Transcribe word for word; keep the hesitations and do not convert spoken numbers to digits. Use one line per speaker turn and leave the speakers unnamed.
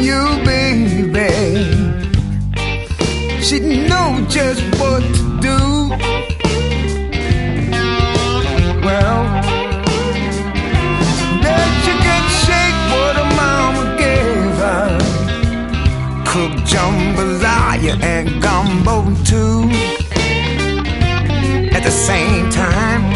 you, baby. She knows just what to do. Well, bet you can shake what a mama gave her. Cook jambalaya and gumbo too. At the same time,